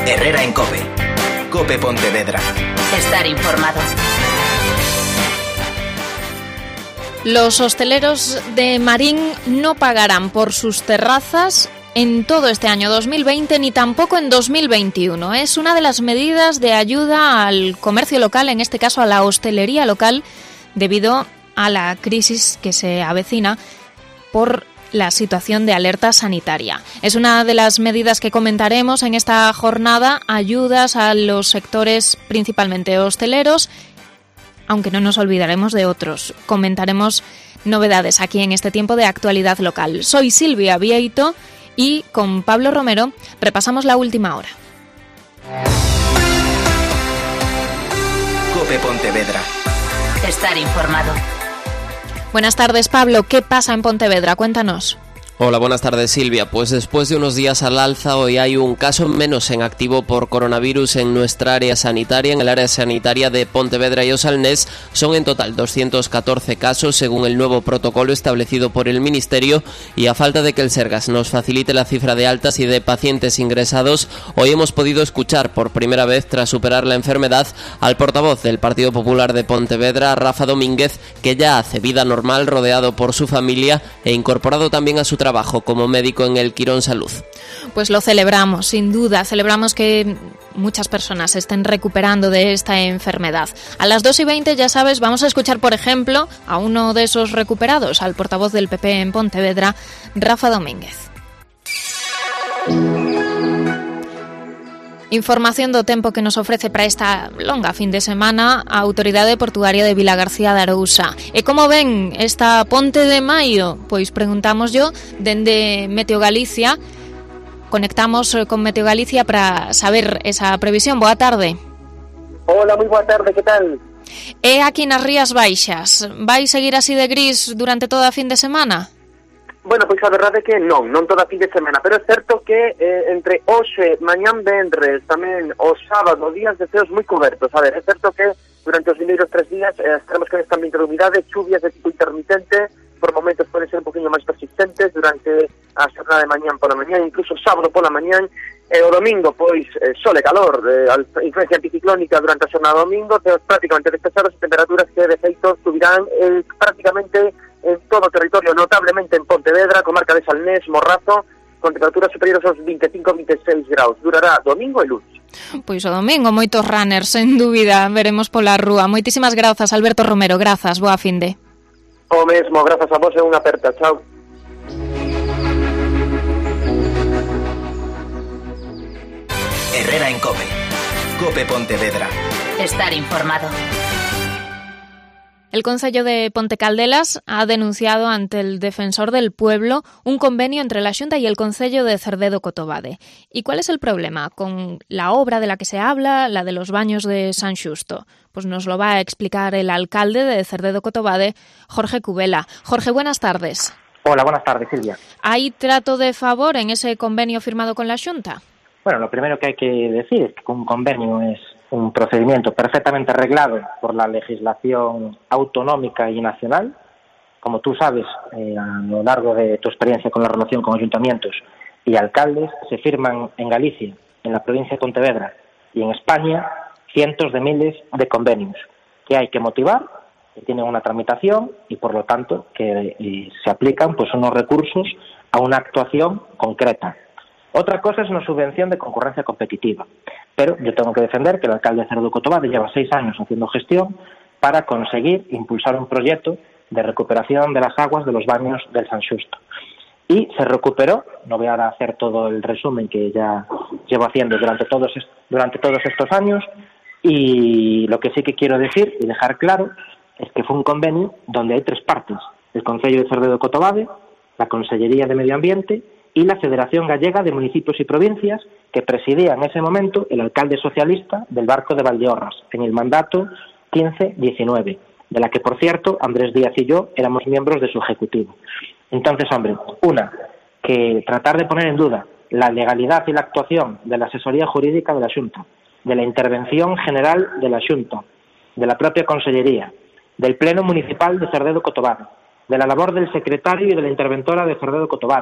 Herrera en COPE. COPE Pontevedra. Estar informado. Los hosteleros de Marín no pagarán por sus terrazas en todo este año 2020 ni tampoco en 2021. Es una de las medidas de ayuda al comercio local, en este caso a la hostelería local, debido a la crisis que se avecina por la situación de alerta sanitaria. Es una de las medidas que comentaremos en esta jornada, ayudas a los sectores principalmente hosteleros, aunque no nos olvidaremos de otros. Comentaremos novedades aquí en este tiempo de actualidad local. Soy Silvia Vieito y con Pablo Romero repasamos la última hora. COPE Pontevedra. Estar informado. Buenas tardes, Pablo. ¿Qué pasa en Pontevedra? Cuéntanos. Hola, buenas tardes, Silvia. Pues después de unos días al alza, hoy hay un caso menos en activo por coronavirus en nuestra área sanitaria. En el área sanitaria de Pontevedra y Osalnés son en total 214 casos, según el nuevo protocolo establecido por el Ministerio, y a falta de que el Sergas nos facilite la cifra de altas y de pacientes ingresados, hoy hemos podido escuchar por primera vez, tras superar la enfermedad, al portavoz del Partido Popular de Pontevedra, Rafa Domínguez, que ya hace vida normal rodeado por su familia e incorporado también a su trabajo como médico en el Quirón Salud. Pues lo celebramos, sin duda. Celebramos que muchas personas se estén recuperando de esta enfermedad. A las 2:20, ya sabes, vamos a escuchar, por ejemplo, a uno de esos recuperados, al portavoz del PP en Pontevedra, Rafa Domínguez. Información do tempo que nos ofrece para esta longa fin de semana a Autoridade Portuaria de Vilagarcía de Arousa. E como ven esta ponte de maio? Pois preguntamos yo dende Meteo Galicia. Conectamos con Meteo Galicia para saber esa previsión. Boa tarde. Hola, moi boa tarde, que tal? E aquí nas Rías Baixas, vai seguir así de gris durante toda a fin de semana? Bueno, pois a verdade é que non toda a fin de semana, pero é certo que entre hoxe, mañán venres, tamén o sábado, días de ceos moi cobertos. A ver, é certo que durante os primeiros 3 días estaremos con esta ambiente de humidade, chuvias de tipo intermitente, por momentos poden ser un poquinho máis persistentes durante a xornada de mañán pola mañán, incluso sábado pola mañán, e o domingo, pois, sol e calor, influencia anticiclónica durante a xornada do domingo, ceos prácticamente despejados, temperaturas que de feito subirán prácticamente en todo o territorio, notablemente en Pontevedra, comarca de Salnés, Morrazo, con temperaturas superiores aos 25-26 graus. Durará domingo e lunes. Pois o domingo, moitos runners, sen dúbida, veremos pola rúa. Moitísimas grazas, Alberto Romero, grazas, boa finde. O mesmo, grazas a vos e unha aperta, chao. Herrera en COPE. COPE Pontevedra. Estar informado. El Concello de Pontecaldelas ha denunciado ante el Defensor del Pueblo un convenio entre la Xunta y el Concello de Cerdedo-Cotobade. ¿Y cuál es el problema con la obra de la que se habla, la de los baños de San Xusto? Pues nos lo va a explicar el alcalde de Cerdedo-Cotobade, Jorge Cubela. Jorge, buenas tardes. Hola, buenas tardes, Silvia. ¿Hay trato de favor en ese convenio firmado con la Xunta? Bueno, lo primero que hay que decir es que un convenio es un procedimiento perfectamente reglado por la legislación autonómica y nacional. Como tú sabes, a lo largo de tu experiencia con la relación con ayuntamientos y alcaldes, se firman en Galicia, en la provincia de Pontevedra y en España cientos de miles de convenios que hay que motivar, que tienen una tramitación y, por lo tanto, que se aplican pues unos recursos a una actuación concreta. Otra cosa es una subvención de concurrencia competitiva, pero yo tengo que defender que el alcalde de Cerdedo-Cotobade lleva 6 años haciendo gestión para conseguir impulsar un proyecto de recuperación de las aguas de los baños del San Xusto. Y se recuperó, no voy ahora a hacer todo el resumen que ya llevo haciendo durante todos estos años, y lo que sí que quiero decir y dejar claro es que fue un convenio donde hay 3 partes: el Concello de Cerdedo-Cotobade, la Consellería de Medio Ambiente y la Federación Gallega de Municipios y Provincias, que presidía en ese momento el alcalde socialista del Barco de Valdeorras, en el mandato 15-19, de la que, por cierto, Andrés Díaz y yo éramos miembros de su ejecutivo. Entonces, hombre, que tratar de poner en duda la legalidad y la actuación de la asesoría jurídica de la Xunta, de la intervención general de la Xunta, de la propia Consellería, del Pleno Municipal de Cerdedo-Cotobade, de la labor del secretario y de la interventora de Cerdedo-Cotobade,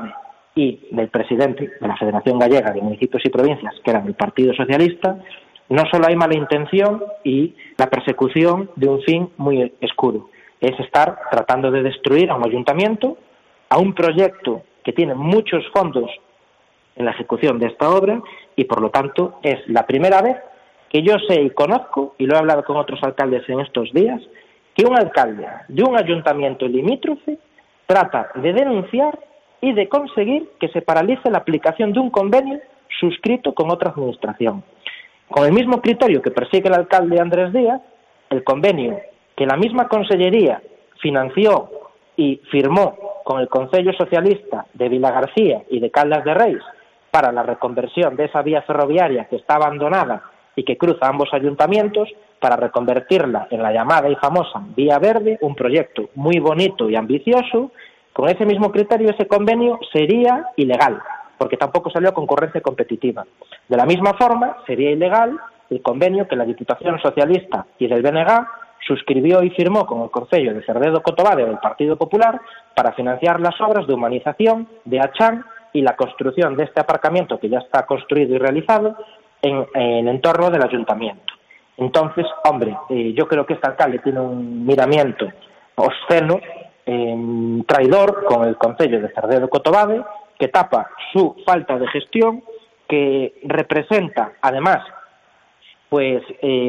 y del presidente de la Federación Gallega de Municipios y Provincias, que era del Partido Socialista, no solo hay mala intención y la persecución de un fin muy escuro. Es estar tratando de destruir a un ayuntamiento, a un proyecto que tiene muchos fondos en la ejecución de esta obra y, por lo tanto, es la primera vez que yo sé y conozco, y lo he hablado con otros alcaldes en estos días, que un alcalde de un ayuntamiento limítrofe trata de denunciar y de conseguir que se paralice la aplicación de un convenio suscrito con otra administración. Con el mismo criterio que persigue el alcalde Andrés Díaz, el convenio que la misma Consellería financió y firmó con el Concello Socialista de Vilagarcía y de Caldas de Reis para la reconversión de esa vía ferroviaria que está abandonada y que cruza ambos ayuntamientos, para reconvertirla en la llamada y famosa Vía Verde, un proyecto muy bonito y ambicioso. Con ese mismo criterio, ese convenio sería ilegal, porque tampoco salió concurrencia competitiva. De la misma forma, sería ilegal el convenio que la Diputación Socialista y del BNG suscribió y firmó con el Concello de Cerdedo-Cotobade del Partido Popular para financiar las obras de humanización de Achán y la construcción de este aparcamiento que ya está construido y realizado en el entorno del ayuntamiento. Entonces, hombre, yo creo que este alcalde tiene un miramiento obsceno, traidor con el Concello de Cerdedo-Cotobade, que tapa su falta de gestión, que representa, además, pues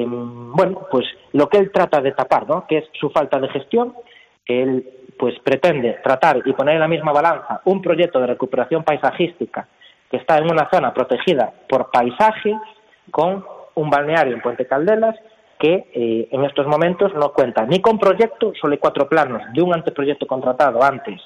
lo que él trata de tapar, ¿no?, que es su falta de gestión, que él pues pretende tratar y poner en la misma balanza un proyecto de recuperación paisajística que está en una zona protegida por paisaje con un balneario en Puente Caldelas que en estos momentos no cuenta ni con proyecto, solo hay 4 planos de un anteproyecto contratado antes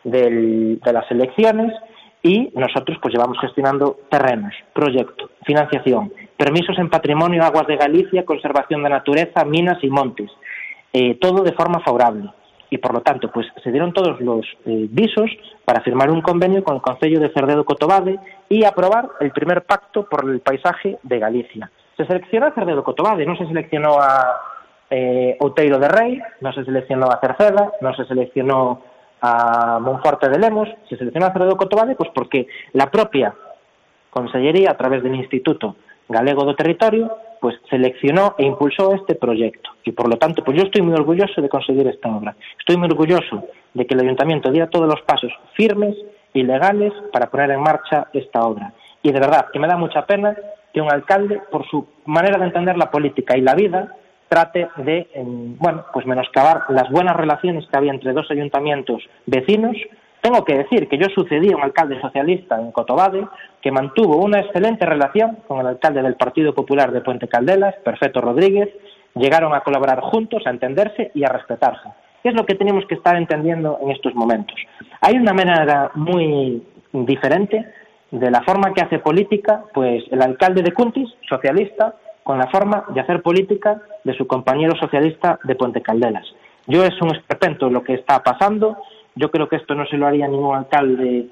de las elecciones, y nosotros pues llevamos gestionando terrenos, proyecto, financiación, permisos en patrimonio, aguas de Galicia, conservación de naturaleza, minas y montes, todo de forma favorable. Y por lo tanto, pues se dieron todos los visos para firmar un convenio con el Concello de Cerdedo-Cotobade y aprobar el primer pacto por el paisaje de Galicia. Se seleccionó a Cerdedo-Cotobade, no se seleccionó a Outeiro de Rei, no se seleccionó a Cerceda, no se seleccionó a Monforte de Lemos, se seleccionó a Cerdedo-Cotobade pues porque la propia Consellería, a través del Instituto Galego do Territorio, pues seleccionó e impulsó este proyecto. Y por lo tanto, pues yo estoy muy orgulloso de conseguir esta obra. Estoy muy orgulloso de que el Ayuntamiento diera todos los pasos firmes y legales para poner en marcha esta obra. Y de verdad, que me da mucha pena que un alcalde, por su manera de entender la política y la vida, trate de, pues menoscabar las buenas relaciones que había entre 2 ayuntamientos vecinos. Tengo que decir que yo sucedí a un alcalde socialista en Cotobade que mantuvo una excelente relación con el alcalde del Partido Popular de Puente Caldelas, Perfecto Rodríguez. Llegaron a colaborar juntos, a entenderse y a respetarse. ¿Qué es lo que tenemos que estar entendiendo en estos momentos? Hay una manera muy diferente de la forma que hace política, pues el alcalde de Cuntis, socialista, con la forma de hacer política de su compañero socialista de Puente Caldelas. Yo es un esperpento lo que está pasando. Yo creo que esto no se lo haría ningún alcalde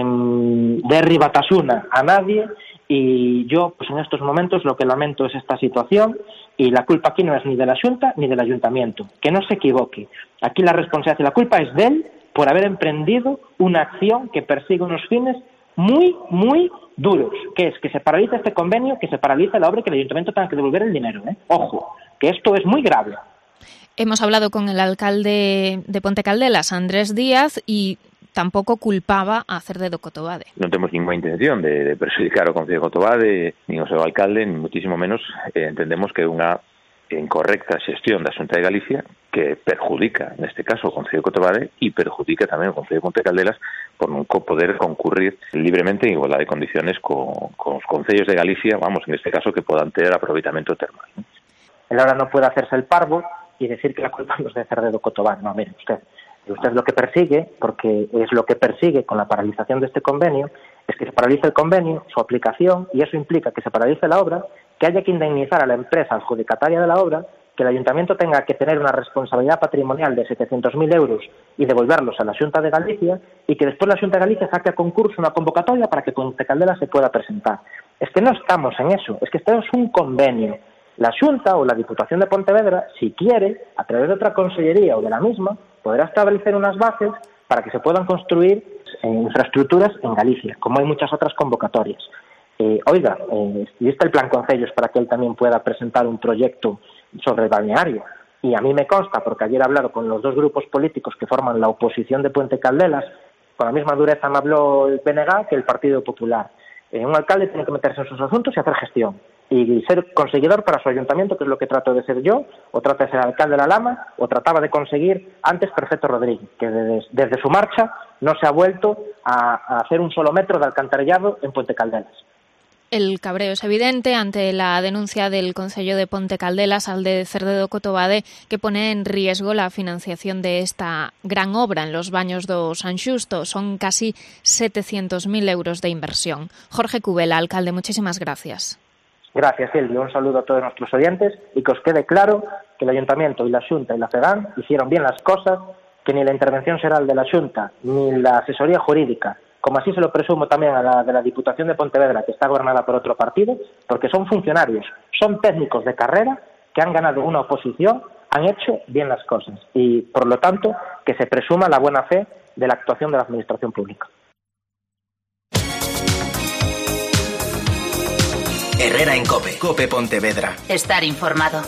de Ribatasuna a nadie, y yo pues en estos momentos lo que lamento es esta situación, y la culpa aquí no es ni de la Xunta ni del Ayuntamiento, que no se equivoque. Aquí la responsabilidad y la culpa es de él por haber emprendido una acción que persigue unos fines muy, muy duros, que es que se paralice este convenio, que se paralice la obra y que el Ayuntamiento tenga que devolver el dinero. Ojo, que esto es muy grave. Hemos hablado con el alcalde de Ponte Caldelas, Andrés Díaz, y tampouco culpaba a Cerdedo-Cotobade. Non temos ninguna intención de perjudicar o Concello de Cotobade, nin o seu alcalde, nin muitísimo menos. Entendemos que é unha incorrecta xestión da Xunta de Galicia que perjudica, neste caso, o Concello de Cotobade e perjudica tamén o Concello de Ponte Caldelas por non poder concurrir libremente en igualdade de condiciones con os concellos de Galicia, neste caso, que podan ter aproveitamento termal. Él ahora no puede hacerse el parvo y decir que la culpa no es de Cerdedo-Cotobade. No, mire, usted lo que persigue, porque es lo que persigue con la paralización de este convenio, es que se paralice el convenio, su aplicación, y eso implica que se paralice la obra, que haya que indemnizar a la empresa adjudicataria de la obra, que el Ayuntamiento tenga que tener una responsabilidad patrimonial de 700.000 euros y devolverlos a la Xunta de Galicia, y que después la Xunta de Galicia saque a concurso una convocatoria para que Ponte Caldelas se pueda presentar. Es que no estamos en eso, es que esto es un convenio. La Xunta o la Diputación de Pontevedra, si quiere, a través de otra consellería o de la misma, podrá establecer unas bases para que se puedan construir infraestructuras en Galicia, como hay muchas otras convocatorias. Oiga, existe el Plan Concellos para que él también pueda presentar un proyecto sobre el balneario. Y a mí me consta, porque ayer he hablado con los dos grupos políticos que forman la oposición de Puente Caldelas, con la misma dureza me habló el PNG que el Partido Popular. Un alcalde tiene que meterse en sus asuntos y hacer gestión. Y ser conseguidor para su ayuntamiento, que es lo que trato de ser yo, o trata de ser alcalde de La Lama, o trataba de conseguir antes Perfecto Rodríguez, que desde su marcha no se ha vuelto a hacer un solo metro de alcantarillado en Puente Caldelas. El cabreo es evidente ante la denuncia del Concello de Ponte Caldelas al de Cerdedo Cotobade, que pone en riesgo la financiación de esta gran obra en los baños do San Xusto. Son casi 700.000 euros de inversión. Jorge Cubela, alcalde, muchísimas gracias. Gracias, Silvio. Un saludo a todos nuestros oyentes y que os quede claro que el Ayuntamiento y la Xunta y la FEGAN hicieron bien las cosas, que ni la intervención xeral de la Xunta ni la asesoría jurídica, como así se lo presumo también a la de la Diputación de Pontevedra, que está gobernada por otro partido, porque son funcionarios, son técnicos de carrera que han ganado una oposición, han hecho bien las cosas y, por lo tanto, que se presuma la buena fe de la actuación de la Administración Pública. Herrera en COPE. COPE Pontevedra. Estar informado.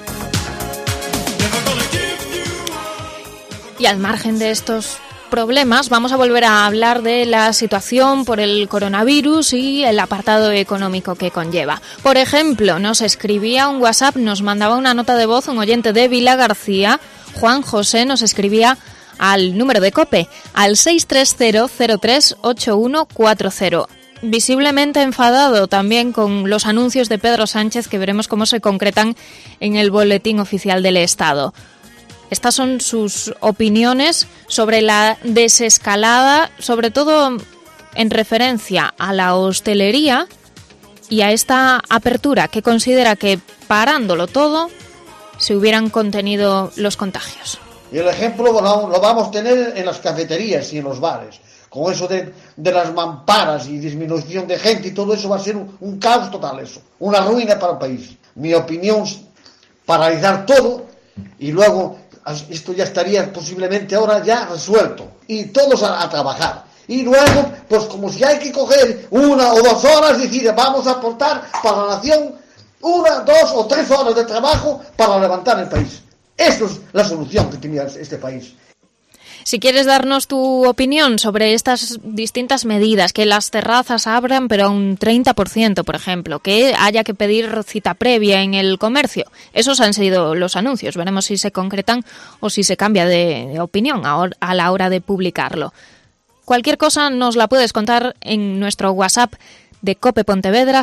Y al margen de estos problemas, vamos a volver a hablar de la situación por el coronavirus y el apartado económico que conlleva. Por ejemplo, nos escribía un WhatsApp, nos mandaba una nota de voz un oyente de Vilagarcía, Juan José, nos escribía al número de COPE, al 630038140. Visiblemente enfadado también con los anuncios de Pedro Sánchez, que veremos cómo se concretan en el Boletín Oficial del Estado. Estas son sus opiniones sobre la desescalada, sobre todo en referencia a la hostelería y a esta apertura que considera que, parándolo todo, se hubieran contenido los contagios. Y el ejemplo lo vamos a tener en las cafeterías y en los bares. Con eso de las mamparas y disminución de gente y todo eso va a ser un caos total eso. Una ruina para el país. Mi opinión es paralizar todo y luego esto ya estaría posiblemente ahora ya resuelto. Y todos a trabajar. Y luego, pues como si hay que coger 1 o 2 horas, decir, vamos a aportar para la nación 1, 2 o 3 horas de trabajo para levantar el país. Eso es la solución que tenía este país. Si quieres darnos tu opinión sobre estas distintas medidas, que las terrazas abran pero a un 30%, por ejemplo, que haya que pedir cita previa en el comercio, esos han sido los anuncios. Veremos si se concretan o si se cambia de opinión a la hora de publicarlo. Cualquier cosa nos la puedes contar en nuestro WhatsApp de COPE Pontevedra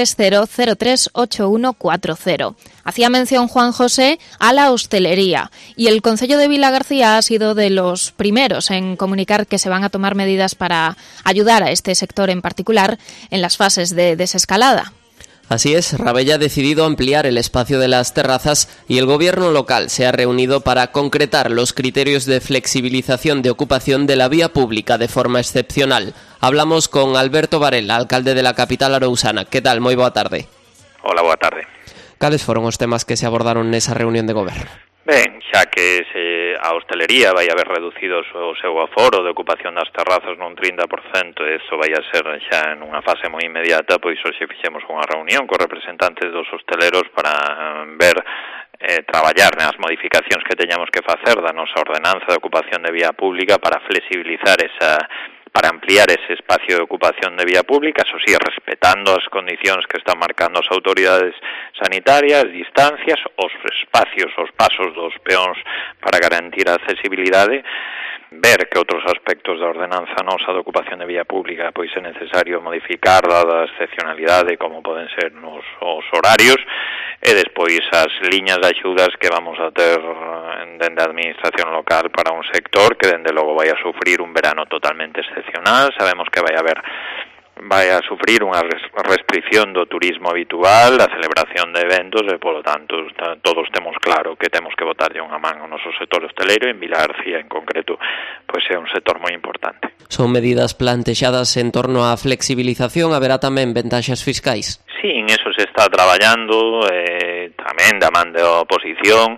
630038140. Hacía mención Juan José a la hostelería y el Concello de Vilagarcía ha sido de los primeros en comunicar que se van a tomar medidas para ayudar a este sector en particular en las fases de desescalada. Así es, Rabella ha decidido ampliar el espacio de las terrazas y el gobierno local se ha reunido para concretar los criterios de flexibilización de ocupación de la vía pública de forma excepcional. Hablamos con Alberto Varela, alcalde de la capital arousana. Que tal? Moi boa tarde. Hola, boa tarde. Cales foron os temas que se abordaron nesa reunión de goberno? Ben, xa que a hostelería vai haber reducido o seu aforo de ocupación das terrazas nun 30%, e iso vai a ser xa en unha fase moi inmediata, pois hoxe fixemos unha reunión cos representantes dos hosteleros para ver traballar nas modificacións que teñamos que facer da nosa ordenanza de ocupación de vía pública para flexibilizar para ampliar ese espacio de ocupación de vía pública, eso sí, respetando as condicións que están marcando as autoridades sanitarias, distancias, os espacios, os pasos dos peóns para garantir a accesibilidade, ver que outros aspectos da ordenanza nosa de ocupación de vía pública pois é necesario modificar dada a excepcionalidade como poden ser os horarios e despois as liñas de axudas que vamos a ter dende a administración local para un sector que dende logo vai a sufrir un verano totalmente excepcional. Sabemos que vai a sufrir unha restricción do turismo habitual, da celebración de eventos e, polo tanto, todos temos claro que temos que botarlle unha man ao noso sector hosteleiro e en Vilagarcía en concreto pois é un sector moi importante. Son medidas plantexadas en torno á flexibilización, haberá tamén ventaxas fiscais? Sí, en eso se está traballando, tamén da man da oposición,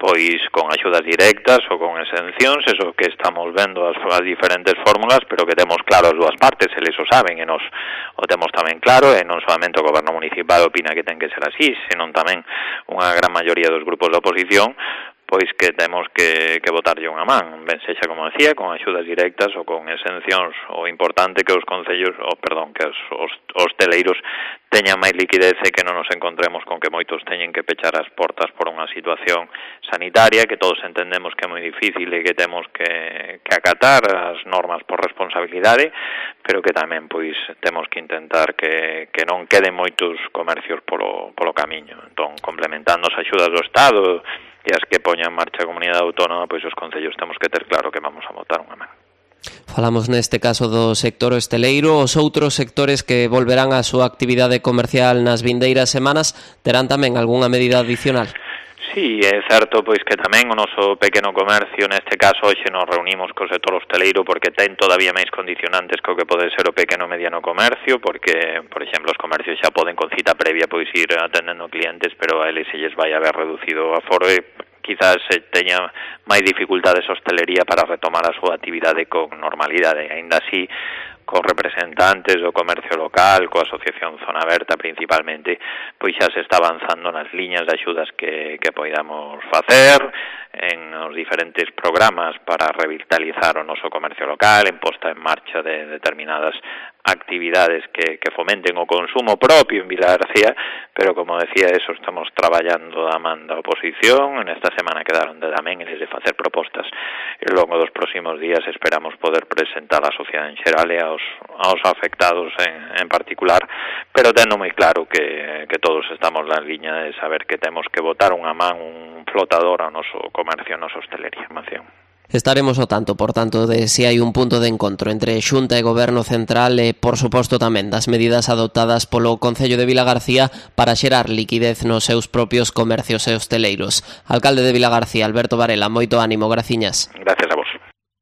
pois con axudas directas ou con exencións, eso que estamos vendo as diferentes fórmulas, pero que temos claro as dúas partes, eles o saben e nos o temos tamén claro, e non solamente o goberno municipal opina que ten que ser así, senón tamén unha gran maioría dos grupos da oposición, pois que temos que botarlle unha man, ben sexa, como decía, con axudas directas ou con exencións. O importante que os concellos, que os hosteleiros teñan máis liquidez e que non nos encontremos con que moitos teñen que pechar as portas por unha situación sanitaria, que todos entendemos que é moi difícil e que temos que acatar as normas por responsabilidade, pero que tamén pois temos que intentar que non queden moitos comercios polo camiño. Entón, complementando as axudas do Estado e as que poña en marcha a comunidade autónoma, pois os concellos temos que ter claro que vamos a botar unha man. Falamos neste caso do sector hosteleiro. Os outros sectores que volverán á súa actividade comercial nas vindeiras semanas terán tamén algunha medida adicional? Sí, é certo pois que tamén o noso pequeno comercio, neste caso hoxe nos reunimos co sector hosteleiro porque ten todavía máis condicionantes co que pode ser o pequeno e mediano comercio, porque, por exemplo, os comercios xa poden con cita previa pois ir atendendo clientes, pero a eles se lles vai haber reducido o aforo e quizás teña máis dificultades a hostelería para retomar a súa actividade con normalidade. Aínda así, con representantes do comercio local, coa Asociación Zona Aberta principalmente, pois xa se está avanzando nas liñas de axudas que poidamos facer, en os diferentes programas para revitalizar o noso comercio local, en posta en marcha de determinadas actividades que fomenten o consumo propio en Vilagarcía, pero como decía, eso estamos traballando da man da oposición. En esta semana quedaron tamén eles de facer propostas e ao longo dos próximos días esperamos poder presentar a sociedade en xeral e aos afectados en particular, pero tendo moi claro que todos estamos na liña de saber que temos que botar unha man, un flotador ao noso comercio, a nosa hostelería. Estaremos ao tanto, por tanto, de se hai un punto de encontro entre Xunta e Goberno Central e, por suposto, tamén das medidas adoptadas polo Concello de Vilagarcía para xerar liquidez nos seus propios comercios e hosteleiros. Alcalde de Vilagarcía, Alberto Varela, moito ánimo, graciñas. Gracias a vos.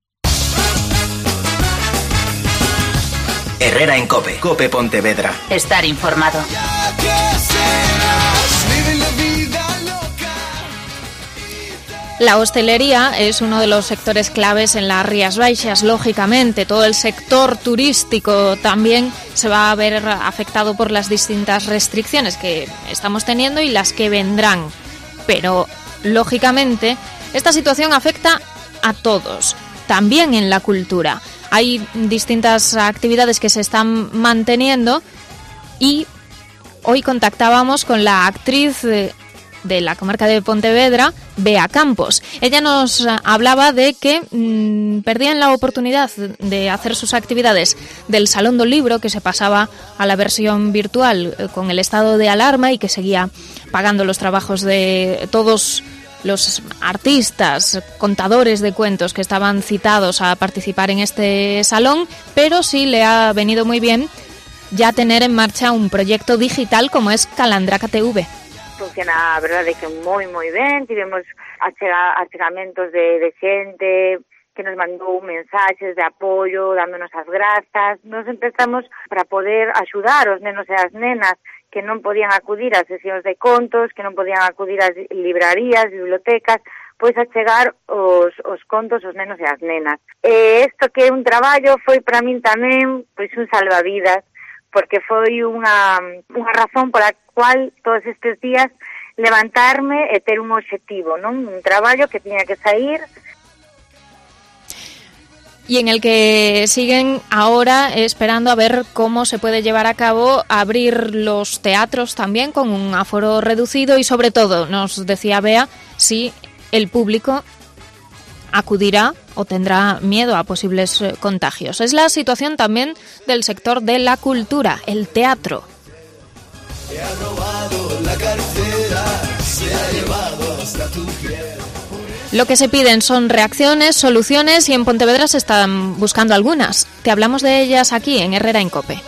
Herrera en COPE. COPE Pontevedra. Estar informado. La hostelería es uno de los sectores claves en las Rías Baixas. Lógicamente, todo el sector turístico también se va a ver afectado por las distintas restricciones que estamos teniendo y las que vendrán. Pero, lógicamente, esta situación afecta a todos, también en la cultura. Hay distintas actividades que se están manteniendo y hoy contactábamos con la actriz de la comarca de Pontevedra, Bea Campos. Ella nos hablaba de que perdían la oportunidad de hacer sus actividades del Salón del Libro, que se pasaba a la versión virtual con el estado de alarma y que seguía pagando los trabajos de todos los artistas, contadores de cuentos que estaban citados a participar en este salón, pero sí le ha venido muy bien ya tener en marcha un proyecto digital como es Calandraca TV. Funciona, a verdade, que moi ben. Tivemos achegamentos de xente que nos mandou mensaxes de apoio, dándonos as grazas. Nos empezamos para poder axudar os nenos e as nenas que non podían acudir ás sesións de contos, que non podían acudir ás librarías, bibliotecas, pois a chegar os contos aos nenos e as nenas. Isto que é un traballo foi para min tamén pois un salvavidas, porque foi unha razón pola cual todos estes días levantarme e ter un obxectivo, non? Un traballo que tiña que sair. Y en el que siguen ahora esperando a ver cómo se puede llevar a cabo abrir los teatros también con un aforo reducido y sobre todo, nos decía Bea, si el público acudirá o tendrá miedo a posibles contagios. Es la situación también del sector de la cultura, el teatro. Te ha robado la cartera, se ha llevado hasta tu piel. Lo que se piden son reacciones, soluciones y en Pontevedra se están buscando algunas. Te hablamos de ellas aquí en Herrera en COPE.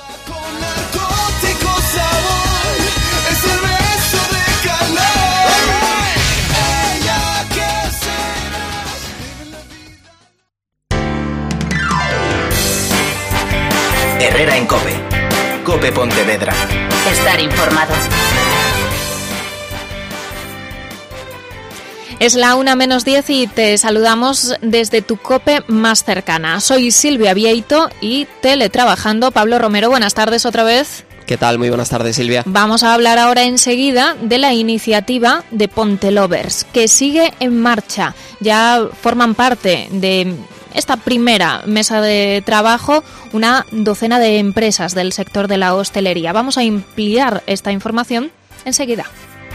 Herrera en COPE. COPE Pontevedra. Estar informado. Es la 1:10 y te saludamos desde tu COPE más cercana. Soy Silvia Vieito y teletrabajando Pablo Romero. Buenas tardes otra vez. ¿Qué tal? Muy buenas tardes, Silvia. Vamos a hablar ahora enseguida de la iniciativa de Ponte Lovers, que sigue en marcha. Ya forman parte de esta primera mesa de trabajo una docena de empresas del sector de la hostelería. Vamos a ampliar esta información enseguida.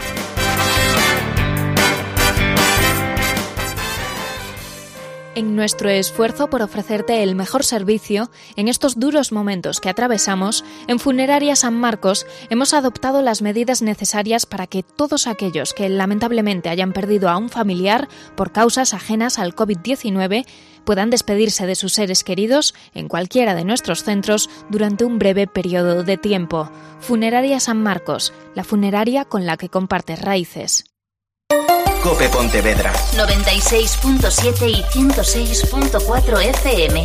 En nuestro esfuerzo por ofrecerte el mejor servicio en estos duros momentos que atravesamos, en Funeraria San Marcos hemos adoptado las medidas necesarias para que todos aquellos que lamentablemente hayan perdido a un familiar por causas ajenas al COVID-19 puedan despedirse de sus seres queridos en cualquiera de nuestros centros durante un breve periodo de tiempo. Funeraria San Marcos, la funeraria con la que compartes raíces. COPE Pontevedra 96.7 y 106.4 FM.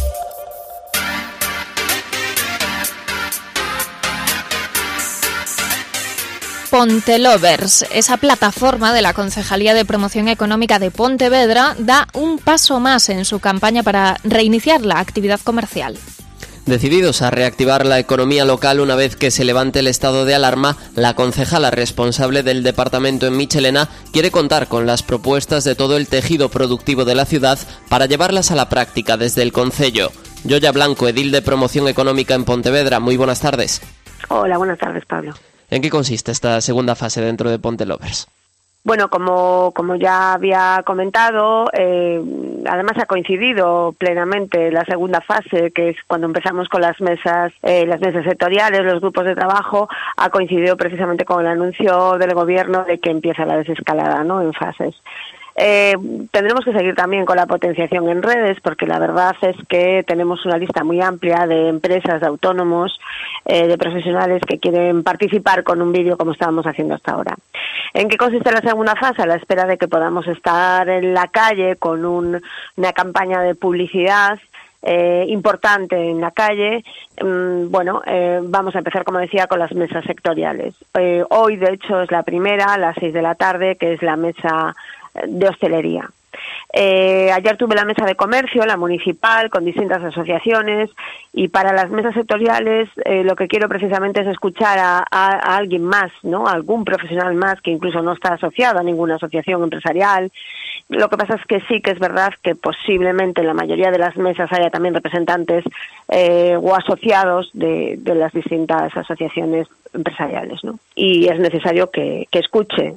Ponte Lovers, esa plataforma de la Concejalía de Promoción Económica de Pontevedra, da un paso más en su campaña para reiniciar la actividad comercial. Decididos a reactivar la economía local una vez que se levante el estado de alarma, la concejala responsable del departamento en Michelena quiere contar con las propuestas de todo el tejido productivo de la ciudad para llevarlas a la práctica desde el concello. Yoya Blanco, edil de Promoción Económica en Pontevedra, muy buenas tardes. Hola, buenas tardes, Pablo. ¿En qué consiste esta segunda fase dentro de Ponte Lovers? Bueno, como ya había comentado, además ha coincidido plenamente la segunda fase, que es cuando empezamos con las mesas sectoriales, los grupos de trabajo, ha coincidido precisamente con el anuncio del gobierno de que empieza la desescalada, ¿no?, en fases. Tendremos que seguir también con la potenciación en redes, porque la verdad es que tenemos una lista muy amplia de empresas, de autónomos, de profesionales que quieren participar con un vídeo como estábamos haciendo hasta ahora. ¿En qué consiste la segunda fase? A la espera de que podamos estar en la calle con una campaña de publicidad importante en la calle. Vamos a empezar, como decía, con las mesas sectoriales. Hoy, de hecho, es la primera, a las 6 de la tarde, que es la mesa de hostelería. Ayer tuve la mesa de comercio, la municipal, con distintas asociaciones, y para las mesas sectoriales lo que quiero precisamente es escuchar a alguien más, ¿no?, a algún profesional más que incluso no está asociado a ninguna asociación empresarial. Lo que pasa es que sí que es verdad que posiblemente en la mayoría de las mesas haya también representantes o asociados de las distintas asociaciones empresariales, ¿no? Y es necesario que escuche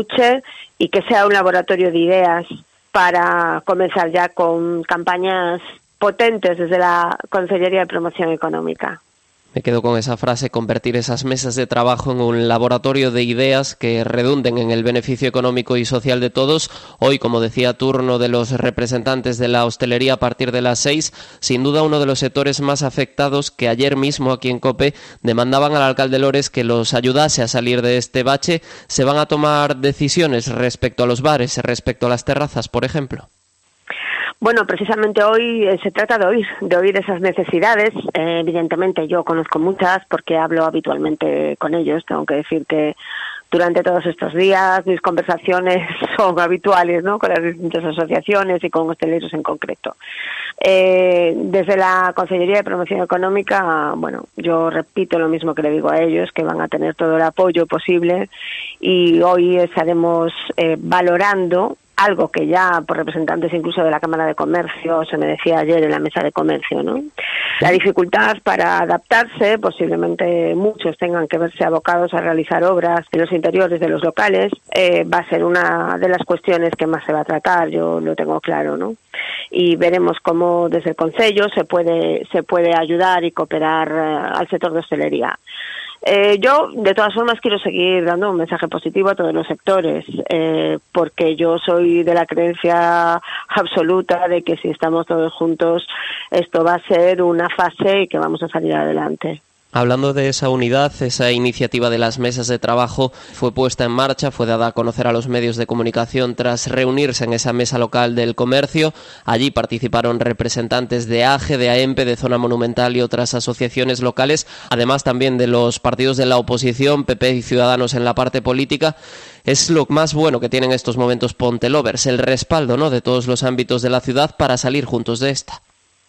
y que sea un laboratorio de ideas para comenzar ya con campañas potentes desde la Consellería de Promoción Económica. Me quedo con esa frase, convertir esas mesas de trabajo en un laboratorio de ideas que redunden en el beneficio económico y social de todos. Hoy, como decía, turno de los representantes de la hostelería a partir de las 6. Sin duda uno de los sectores más afectados que ayer mismo aquí en COPE demandaban al alcalde Lores que los ayudase a salir de este bache. ¿Se van a tomar decisiones respecto a los bares, respecto a las terrazas, por ejemplo? Bueno, precisamente hoy se trata de oír esas necesidades. Evidentemente yo conozco muchas porque hablo habitualmente con ellos. Tengo que decir que durante todos estos días mis conversaciones son habituales, ¿no?, con las distintas asociaciones y con hosteleros en concreto. Desde la Consellería de Promoción Económica, bueno, yo repito lo mismo que le digo a ellos, que van a tener todo el apoyo posible, y hoy estaremos valorando algo que ya por representantes incluso de la Cámara de Comercio se me decía ayer en la mesa de comercio, ¿no? La dificultad para adaptarse, posiblemente muchos tengan que verse abocados a realizar obras en los interiores de los locales, va a ser una de las cuestiones que más se va a tratar, yo lo tengo claro, ¿no? Y veremos cómo desde el Concello se puede ayudar y cooperar al sector de hostelería. Yo, de todas formas, quiero seguir dando un mensaje positivo a todos los sectores, porque yo soy de la creencia absoluta de que si estamos todos juntos, esto va a ser una fase y que vamos a salir adelante. Hablando de esa unidad, esa iniciativa de las mesas de trabajo fue puesta en marcha, fue dada a conocer a los medios de comunicación tras reunirse en esa mesa local del comercio. Allí participaron representantes de AGE, de AEMPE, de Zona Monumental y otras asociaciones locales, además también de los partidos de la oposición, PP y Ciudadanos en la parte política. Es lo más bueno que tienen estos momentos Pontelovers, el respaldo, ¿no?, de todos los ámbitos de la ciudad para salir juntos de esta.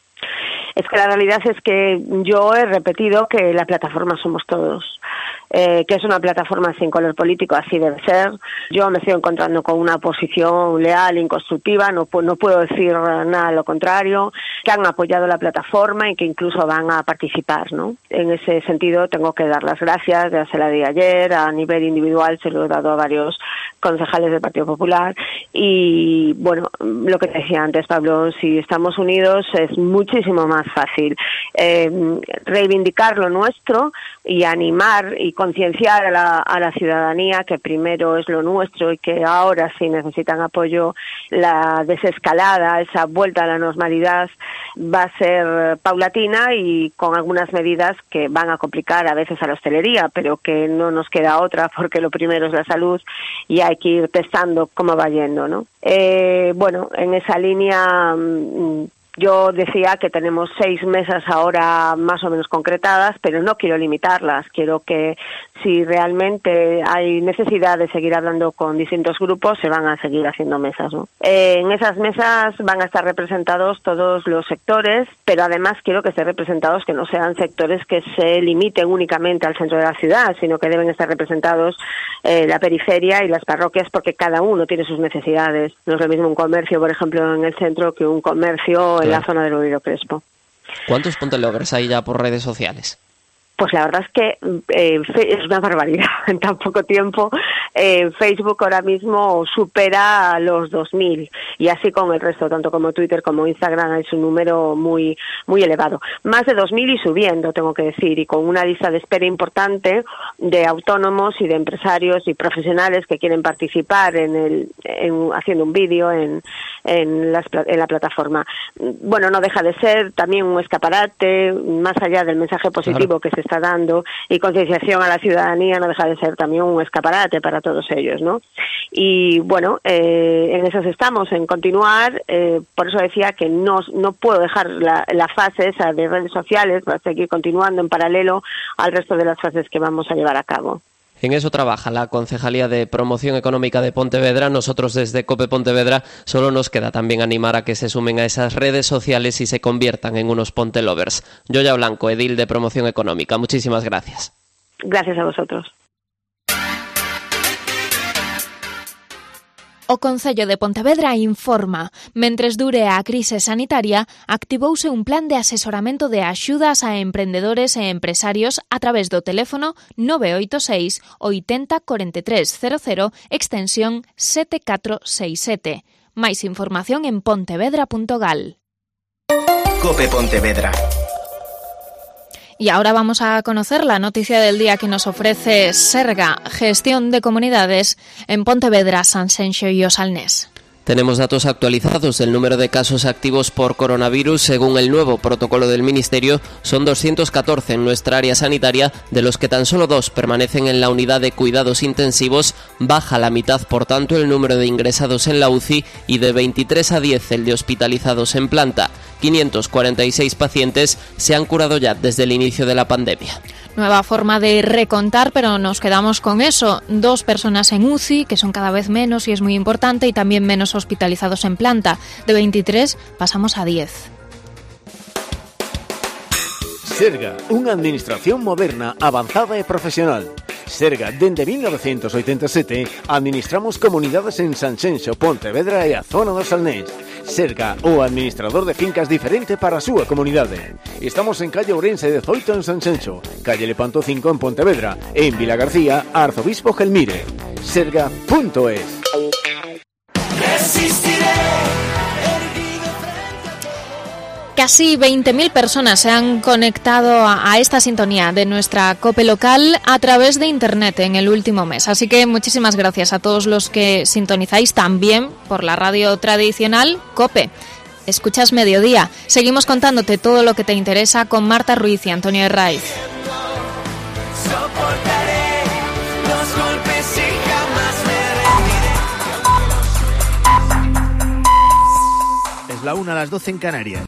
Es que la realidad es que yo he repetido que la plataforma somos todos, que es una plataforma sin color político, así debe ser. Yo me estoy encontrando con una posición leal, inconstructiva, no puedo decir nada a lo contrario, que han apoyado la plataforma y que incluso van a participar, ¿no? En ese sentido tengo que dar las gracias, ya se la di ayer, a nivel individual se lo he dado a varios concejales del Partido Popular y, bueno, lo que te decía antes, Pablo, si estamos unidos es muchísimo más fácil reivindicar lo nuestro y animar y concienciar a la ciudadanía que primero es lo nuestro y que ahora sí necesitan apoyo. La desescalada, esa vuelta a la normalidad va a ser paulatina y con algunas medidas que van a complicar a veces a la hostelería, pero que no nos queda otra porque lo primero es la salud y hay que ir testando cómo va yendo, ¿no? Bueno, en esa línea yo decía que tenemos 6 mesas ahora más o menos concretadas, pero no quiero limitarlas. Quiero que si realmente hay necesidad de seguir hablando con distintos grupos, se van a seguir haciendo mesas, ¿no? En esas mesas van a estar representados todos los sectores, pero además quiero que estén representados que no sean sectores que se limiten únicamente al centro de la ciudad, sino que deben estar representados la periferia y las parroquias, porque cada uno tiene sus necesidades. No es lo mismo un comercio, por ejemplo, en el centro que un comercio en la zona del Oviedo Crespo. ¿Cuántos Pontelovers hay ya por redes sociales? Pues la verdad es que es una barbaridad en tan poco tiempo. Facebook ahora mismo supera a los 2.000 y así con el resto, tanto como Twitter como Instagram, es un número muy muy elevado. Más de 2.000 y subiendo, tengo que decir, y con una lista de espera importante de autónomos y de empresarios y profesionales que quieren participar haciendo un vídeo en la plataforma. Bueno, no deja de ser también un escaparate, más allá del mensaje positivo que se está dando y concienciación a la ciudadanía, no deja de ser también un escaparate para todos ellos, ¿no? Y bueno, en esas estamos, en continuar, por eso decía que no puedo dejar la fase esa de redes sociales para seguir continuando en paralelo al resto de las fases que vamos a llevar a cabo. En eso trabaja la Concejalía de Promoción Económica de Pontevedra. Nosotros desde COPE Pontevedra solo nos queda también animar a que se sumen a esas redes sociales y se conviertan en unos Pontelovers. Yoya Blanco, edil de Promoción Económica. Muchísimas gracias. Gracias a vosotros. O Concello de Pontevedra informa. Mentres dure a crise sanitaria, activouse un plan de asesoramento de axudas a emprendedores e empresarios a través do teléfono 986 80 43 00 extensión 7467. Máis información en pontevedra.gal. COPE Pontevedra. Y ahora vamos a conocer la noticia del día que nos ofrece Serga, Gestión de Comunidades en Pontevedra, Sanxenxo y Osalnés. Tenemos datos actualizados. El número de casos activos por coronavirus, según el nuevo protocolo del Ministerio, son 214 en nuestra área sanitaria, de los que tan solo 2 permanecen en la unidad de cuidados intensivos. Baja la mitad, por tanto, el número de ingresados en la UCI y de 23 a 10 el de hospitalizados en planta. 546 pacientes se han curado ya desde el inicio de la pandemia. Nueva forma de recontar, pero nos quedamos con eso. 2 personas en UCI, que son cada vez menos y es muy importante, y también menos hospitalizados en planta. De 23 pasamos a 10. Serga, unha administración moderna, avanzada e profesional. Serga, dende 1987, administramos comunidades en Sanxenxo, Pontevedra e a zona do Salnés. Serga, o administrador de fincas diferente para a súa comunidade. Estamos en calle Ourense 18 en Sanxenxo, calle Lepanto 5 en Pontevedra e en Vila García, Arzobispo Gelmire. Serga.es. Casi 20.000 personas se han conectado a esta sintonía de nuestra COPE local a través de Internet en el último mes. Así que muchísimas gracias a todos los que sintonizáis también por la radio tradicional COPE. Escuchas Mediodía. Seguimos contándote todo lo que te interesa con Marta Ruiz y Antonio Herraiz. la 1 a las 12 en Canarias.